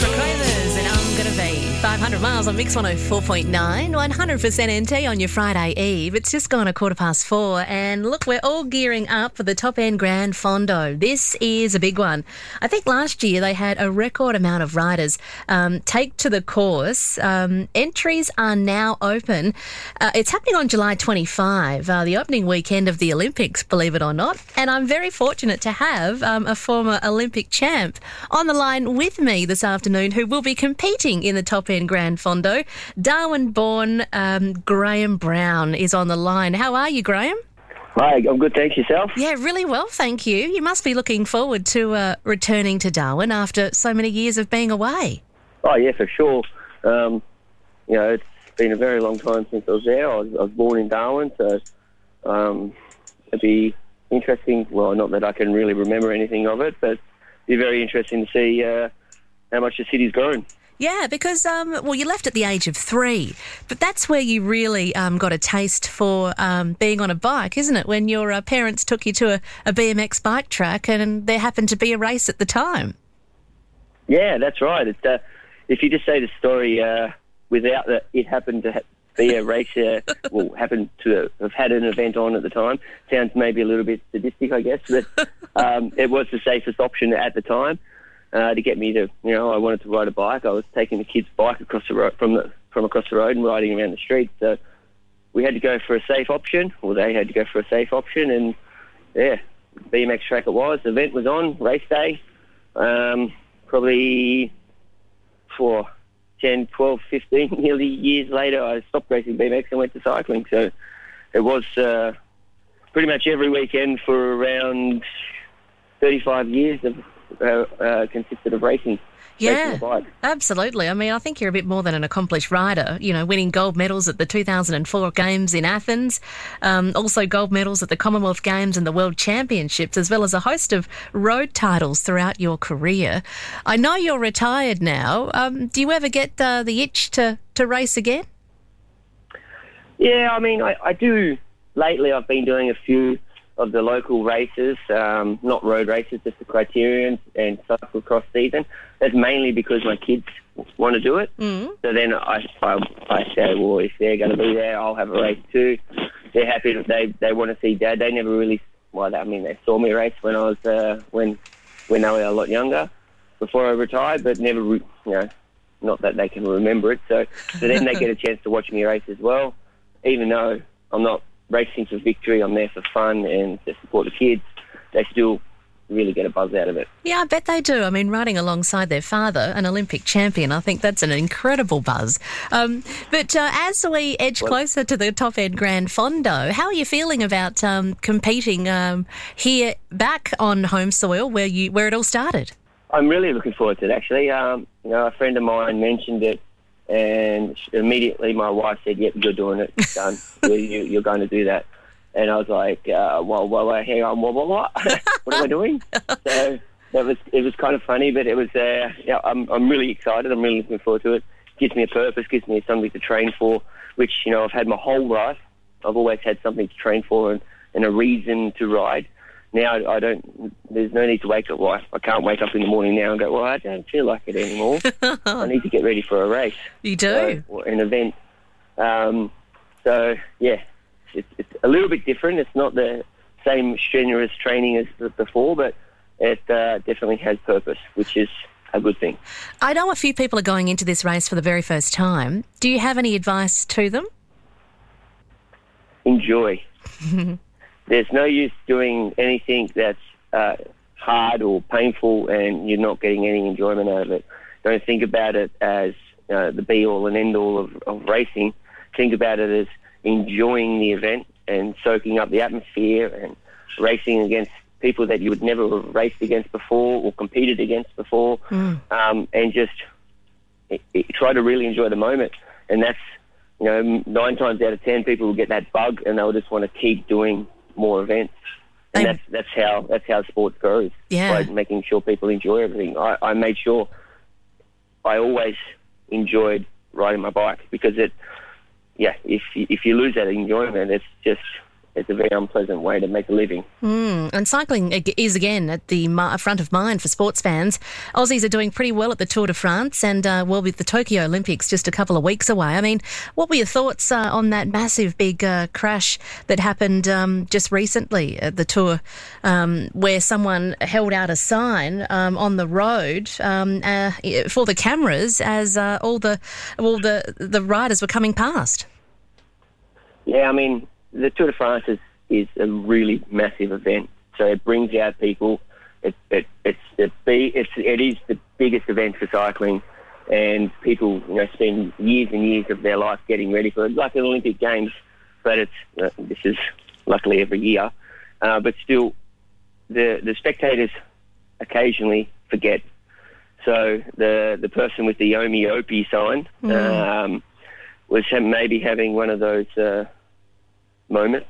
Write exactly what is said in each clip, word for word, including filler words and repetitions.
McCravers and I'm Gonna Be. five hundred miles on Mix one oh four point nine, one hundred percent N T on your Friday eve. It's just gone a quarter past four and look, we're all gearing up for the Top End Grand Fondo. This is a big one. I think last year they had a record amount of riders um, take to the course. Um, entries are now open. Uh, it's happening on July twenty-fifth, uh, the opening weekend of the Olympics, believe it or not. And I'm very fortunate to have um, a former Olympic champ on the line with me this afternoon who will be competing in the Top End Grand Fondo. Darwin-born um, Graham Brown is on the line. How are you, Graham? Hi, I'm good, thanks. Yourself? Yeah, really well, thank you. You must be looking forward to uh, returning to Darwin after so many years of being away. Oh, yeah, for sure. Um, you know, it's been a very long time since I was there. I was, I was born in Darwin, so um, it'd be interesting. Well, not that I can really remember anything of it, but it'd be very interesting to see uh, how much the city's grown. Yeah, because, um, well, you left at the age of three, but that's where you really um, got a taste for um, being on a bike, isn't it? When your uh, parents took you to a, a B M X bike track and there happened to be a race at the time. Yeah, that's right. It's, uh, if you just say the story uh, without the, it happened to ha- be a race, uh, well, happened to have had an event on at the time, sounds maybe a little bit sadistic, I guess, but um, it was the safest option at the time. Uh, to get me to, you know, I wanted to ride a bike. I was taking the kids' bike across the road from the from across the road and riding around the street. So we had to go for a safe option, or they had to go for a safe option, and yeah, B M X track it was. The event was on race day. Um, probably for ten, twelve, fifteen nearly years later, I stopped racing B M X and went to cycling. So it was uh, pretty much every weekend for around thirty-five years of. Uh, uh, consisted of racing. Yeah, racing bike. Absolutely. I mean, I think you're a bit more than an accomplished rider, you know, winning gold medals at the two thousand four Games in Athens, um, also gold medals at the Commonwealth Games and the World Championships, as well as a host of road titles throughout your career. I know you're retired now. Um, do you ever get uh, the itch to, to race again? Yeah, I mean, I, I do. Lately, I've been doing a few of the local races, um, not road races, just the Criterion and cyclocross season. That's mainly because my kids want to do it. Mm. So then I, I, I say, well, if they're going to be there, I'll have a race too. They're happy that they, they want to see Dad. They never really, well, I mean, they saw me race when I was, uh, when, when they were a lot younger, before I retired, but never, you know, not that they can remember it. So, so then they get a chance to watch me race as well, even though I'm not racing for victory, I'm there for fun and to support the kids. They still really get a buzz out of it. Yeah, I bet they do. I mean, riding alongside their father, an Olympic champion, I think that's an incredible buzz. Um, but uh, as we edge well, closer to the Top End Grand Fondo, how are you feeling about um, competing um, here back on home soil where you where it all started? I'm really looking forward to it, actually. Um, you know, a friend of mine mentioned it, and immediately my wife said, yep, you're doing it, it's done. you're, you're going to do that. And I was like, uh, well, well, well, hang on, what, what, what? What am I doing? So that was, it was kind of funny, but it was, uh, yeah, I'm, I'm really excited. I'm really looking forward to it. Gives me a purpose, gives me something to train for, which, you know, I've had my whole life. I've always had something to train for and, and a reason to ride. Now I don't, there's no need to wake up. Well, I can't wake up in the morning now and go, well, I don't feel like it anymore. I need to get ready for a race. You do? So, an event. Um, so, yeah, it's, it's a little bit different. It's not the same strenuous training as before, but it uh, definitely has purpose, which is a good thing. I know a few people are going into this race for the very first time. Do you have any advice to them? Enjoy. There's no use doing anything that's uh, hard or painful and you're not getting any enjoyment out of it. Don't think about it as uh, the be-all and end-all of, of racing. Think about it as enjoying the event and soaking up the atmosphere and racing against people that you would never have raced against before or competed against before, mm. um, and just it, it, try to really enjoy the moment. And that's, you know, nine times out of ten people will get that bug and they'll just want to keep doing more events, and that's that's how that's how sports grows. Yeah, by making sure people enjoy everything. I, I made sure I always enjoyed riding my bike because it, yeah, if if you lose that enjoyment, it's just it's a very unpleasant way to make a living. Mm, and cycling is, again, at the front of mind for sports fans. Aussies are doing pretty well at the Tour de France and, uh, well, with the Tokyo Olympics just a couple of weeks away. I mean, what were your thoughts uh, on that massive big uh, crash that happened um, just recently at the Tour, um, where someone held out a sign um, on the road um, uh, for the cameras as uh, all the all the, the riders were coming past? Yeah, I mean, the Tour de France is, is a really massive event, so it brings out people. It, it, it's the it's it is the biggest event for cycling, and people you know spend years and years of their life getting ready for it, like the Olympic Games. But it's uh, this is luckily every year, uh, but still, the the spectators occasionally forget. So the the person with the Yomi Opie sign mm. um, was maybe having one of those. Uh, moments.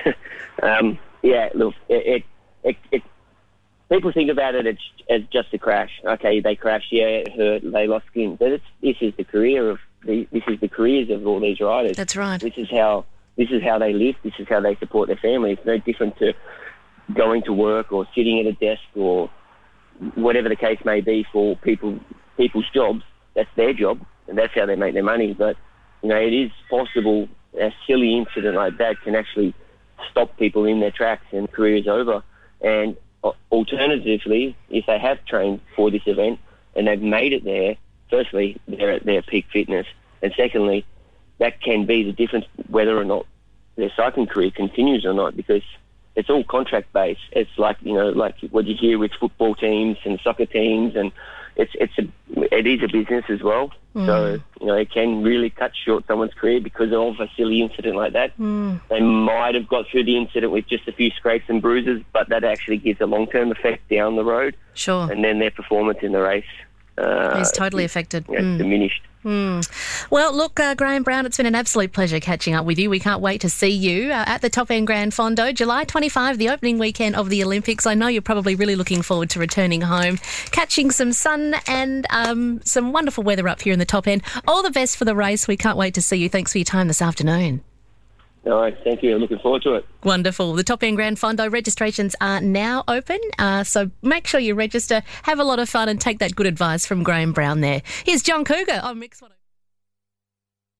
um, yeah, look, it, it, it, it, people think about it as, as just a crash. Okay, they crashed, yeah, it hurt, they lost skin. But it's, this is the career of the, this is the careers of all these riders. That's right. This is how this is how they live. This is how they support their family. It's no different to going to work or sitting at a desk or whatever the case may be for people people's jobs. That's their job, and that's how they make their money. But you know, it is possible. A silly incident like that can actually stop people in their tracks and careers over. And alternatively, if they have trained for this event and they've made it there, firstly, they're at their peak fitness. And secondly, that can be the difference whether or not their cycling career continues or not, because it's all contract-based. It's like, you know, like what you hear with football teams and soccer teams, and it's it's a it is a business as well. Mm. So, you know, it can really cut short someone's career because of a silly incident like that. Mm. They might have got through the incident with just a few scrapes and bruises, but that actually gives a long-term effect down the road. Sure. And then their performance in the race uh, is totally affected. You know, mm. diminished. Mm. Well, look, uh, Graham Brown, it's been an absolute pleasure catching up with you. We can't wait to see you uh, at the Top End Grand Fondo, July twenty-fifth, the opening weekend of the Olympics. I know you're probably really looking forward to returning home, catching some sun and um, some wonderful weather up here in the Top End. All the best for the race. We can't wait to see you. Thanks for your time this afternoon. All right, thank you. I'm looking forward to it. Wonderful. The Top End Grand Fondo registrations are now open, uh, so make sure you register, have a lot of fun and take that good advice from Graham Brown there. Here's John Cougar on Mix one oh five.